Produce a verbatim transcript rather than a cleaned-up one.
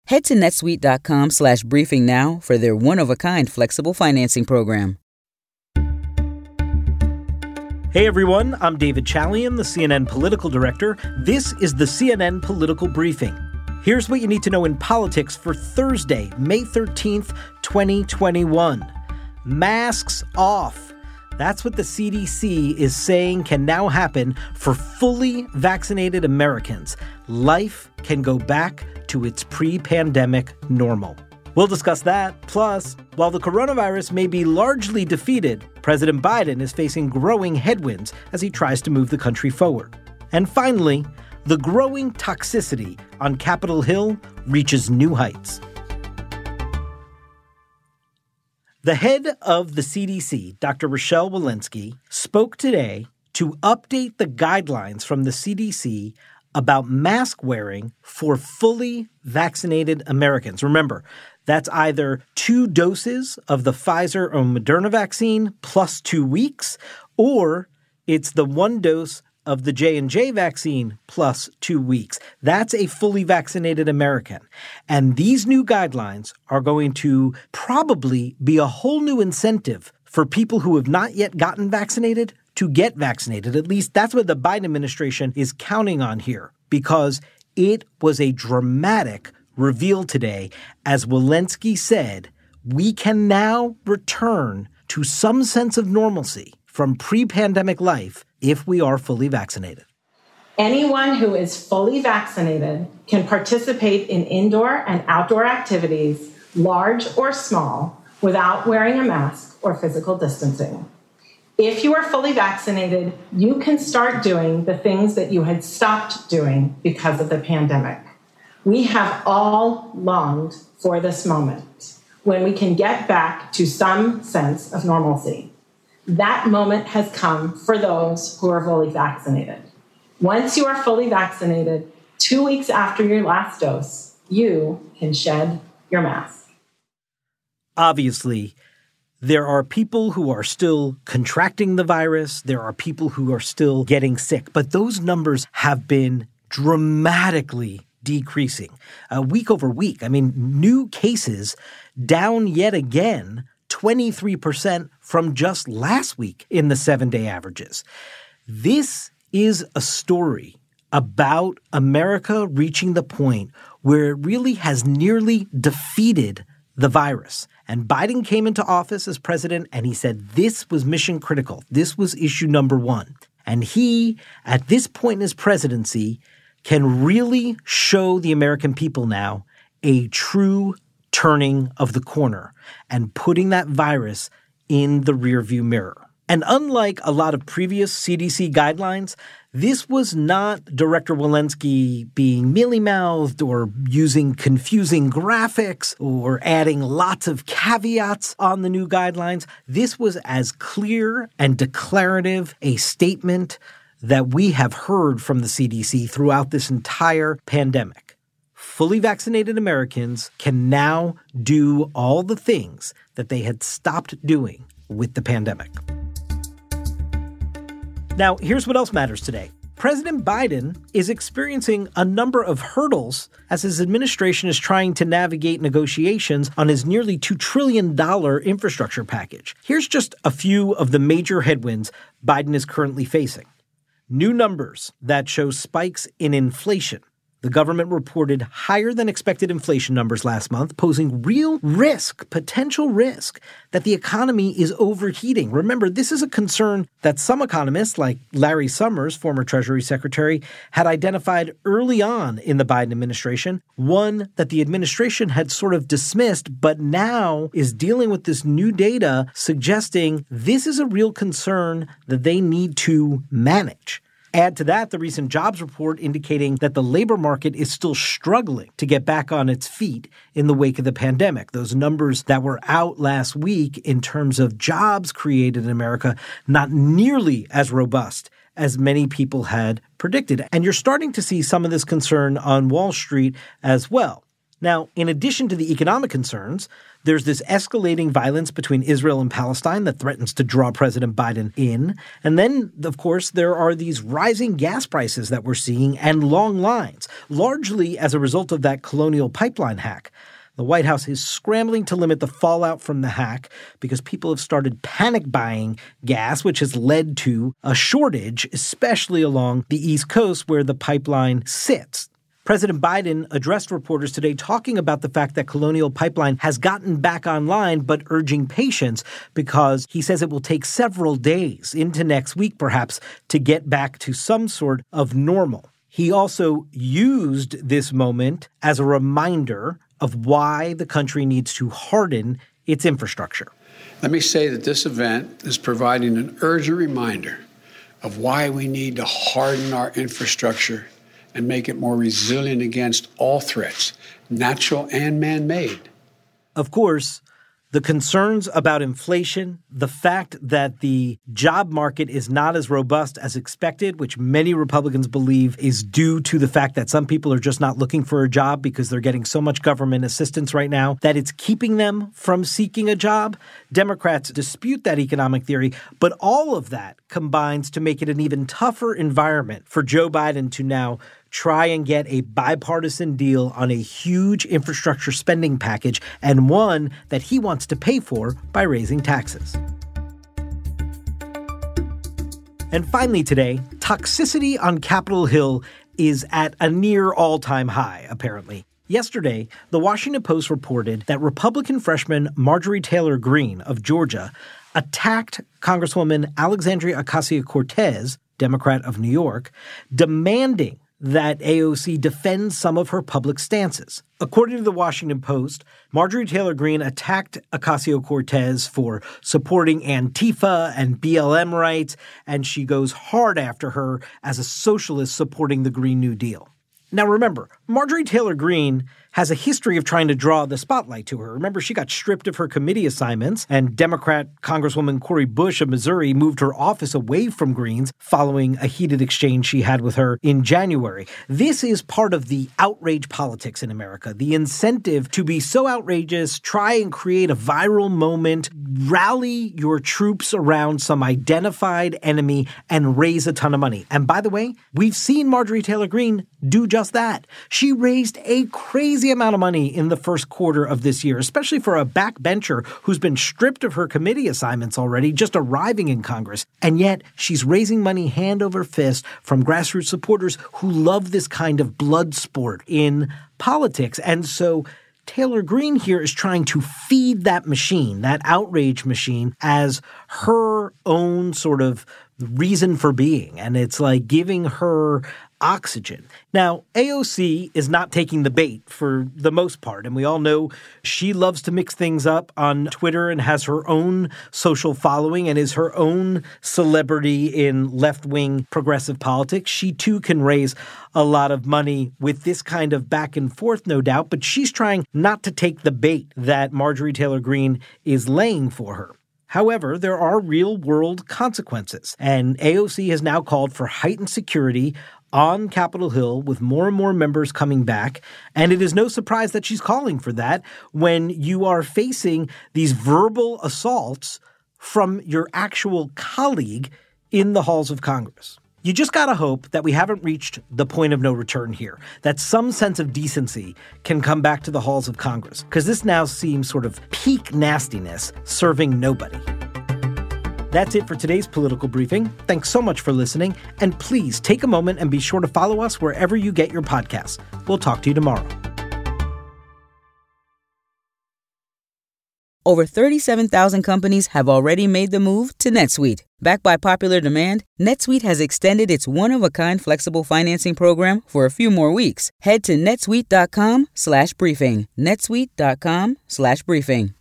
Head to netsuite.com slash briefing now for their one-of-a-kind flexible financing program. Hey everyone, I'm David Chalian, the C N N political director. This is the C N N Political Briefing. Here's what you need to know in politics for Thursday, May thirteenth, twenty twenty-one. Masks off. That's what the C D C is saying can now happen for fully vaccinated Americans. Life can go back to its pre-pandemic normal. We'll discuss that. Plus, while the coronavirus may be largely defeated, President Biden is facing growing headwinds as he tries to move the country forward. And finally, the growing toxicity on Capitol Hill reaches new heights. The head of the C D C, Doctor Rochelle Walensky, spoke today to update the guidelines from the C D C about mask wearing for fully vaccinated Americans. Remember, that's either two doses of the Pfizer or Moderna vaccine plus two weeks, or it's the one dose of the J and J vaccine plus two weeks. That's a fully vaccinated American. And these new guidelines are going to probably be a whole new incentive for people who have not yet gotten vaccinated to get vaccinated. At least that's what the Biden administration is counting on here, because it was a dramatic reveal today. As Walensky said, we can now return to some sense of normalcy from pre-pandemic life if we are fully vaccinated. Anyone who is fully vaccinated can participate in indoor and outdoor activities, large or small, without wearing a mask or physical distancing. If you are fully vaccinated, you can start doing the things that you had stopped doing because of the pandemic. We have all longed for this moment when we can get back to some sense of normalcy. That moment has come for those who are fully vaccinated. Once you are fully vaccinated, two weeks after your last dose, you can shed your mask. Obviously, there are people who are still contracting the virus. There are people who are still getting sick. But those numbers have been dramatically decreasing uh, week over week. I mean, new cases down yet again, twenty-three percent from just last week in the seven-day averages. This is a story about America reaching the point where it really has nearly defeated the virus. And Biden came into office as president and he said this was mission critical. This was issue number one. And he, at this point in his presidency, can really show the American people now a true turning of the corner and putting that virus in the rearview mirror. And unlike a lot of previous C D C guidelines, this was not Director Walensky being mealy-mouthed or using confusing graphics or adding lots of caveats on the new guidelines. This was as clear and declarative a statement that we have heard from the C D C throughout this entire pandemic. Fully vaccinated Americans can now do all the things that they had stopped doing with the pandemic. Now, here's what else matters today. President Biden is experiencing a number of hurdles as his administration is trying to navigate negotiations on his nearly two trillion dollars infrastructure package. Here's just a few of the major headwinds Biden is currently facing. New numbers that show spikes in inflation. The government reported higher than expected inflation numbers last month, posing real risk, potential risk, that the economy is overheating. Remember, this is a concern that some economists, like Larry Summers, former Treasury Secretary, had identified early on in the Biden administration, one that the administration had sort of dismissed, but now is dealing with this new data suggesting this is a real concern that they need to manage. Add to that the recent jobs report indicating that the labor market is still struggling to get back on its feet in the wake of the pandemic. Those numbers that were out last week in terms of jobs created in America, not nearly as robust as many people had predicted. And you're starting to see some of this concern on Wall Street as well. Now, in addition to the economic concerns, there's this escalating violence between Israel and Palestine that threatens to draw President Biden in. And then, of course, there are these rising gas prices that we're seeing and long lines, largely as a result of that Colonial Pipeline hack. The White House is scrambling to limit the fallout from the hack because people have started panic buying gas, which has led to a shortage, especially along the East Coast where the pipeline sits. President Biden addressed reporters today talking about the fact that Colonial Pipeline has gotten back online, but urging patience because he says it will take several days into next week, perhaps, to get back to some sort of normal. He also used this moment as a reminder of why the country needs to harden its infrastructure. Let me say that this event is providing an urgent reminder of why we need to harden our infrastructure and make it more resilient against all threats, natural and man-made. Of course, the concerns about inflation, the fact that the job market is not as robust as expected, which many Republicans believe is due to the fact that some people are just not looking for a job because they're getting so much government assistance right now that it's keeping them from seeking a job. Democrats dispute that economic theory, but all of that combines to make it an even tougher environment for Joe Biden to now try and get a bipartisan deal on a huge infrastructure spending package, and one that he wants to pay for by raising taxes. And finally today, toxicity on Capitol Hill is at a near all-time high, apparently. Yesterday, the Washington Post reported that Republican freshman Marjorie Taylor Greene of Georgia attacked Congresswoman Alexandria Ocasio-Cortez, Democrat of New York, demanding that A O C defends some of her public stances. According to the Washington Post, Marjorie Taylor Greene attacked Ocasio-Cortez for supporting Antifa and B L M rights, and she goes hard after her as a socialist supporting the Green New Deal. Now remember, Marjorie Taylor Greene has a history of trying to draw the spotlight to her. Remember, she got stripped of her committee assignments, and Democrat Congresswoman Cori Bush of Missouri moved her office away from Greene's following a heated exchange she had with her in January. This is part of the outrage politics in America, the incentive to be so outrageous, try and create a viral moment, rally your troops around some identified enemy, and raise a ton of money. And by the way, we've seen Marjorie Taylor Greene do just that. She raised a crazy amount of money in the first quarter of this year, especially for a backbencher who's been stripped of her committee assignments already, just arriving in Congress. And yet she's raising money hand over fist from grassroots supporters who love this kind of blood sport in politics. And so Taylor Greene here is trying to feed that machine, that outrage machine, as her own sort of reason for being. And it's like giving her oxygen. Now, A O C is not taking the bait for the most part, and we all know she loves to mix things up on Twitter and has her own social following and is her own celebrity in left-wing progressive politics. She, too, can raise a lot of money with this kind of back and forth, no doubt, but she's trying not to take the bait that Marjorie Taylor Greene is laying for her. However, there are real-world consequences, and A O C has now called for heightened security on Capitol Hill with more and more members coming back. And it is no surprise that she's calling for that when you are facing these verbal assaults from your actual colleague in the halls of Congress. You just got to hope that we haven't reached the point of no return here, that some sense of decency can come back to the halls of Congress, because this now seems sort of peak nastiness serving nobody. That's it for today's political briefing. Thanks so much for listening. And please take a moment and be sure to follow us wherever you get your podcasts. We'll talk to you tomorrow. Over thirty-seven thousand companies have already made the move to NetSuite. Backed by popular demand, NetSuite has extended its one-of-a-kind flexible financing program for a few more weeks. Head to netsuite.com slash briefing. netsuite.com slash briefing.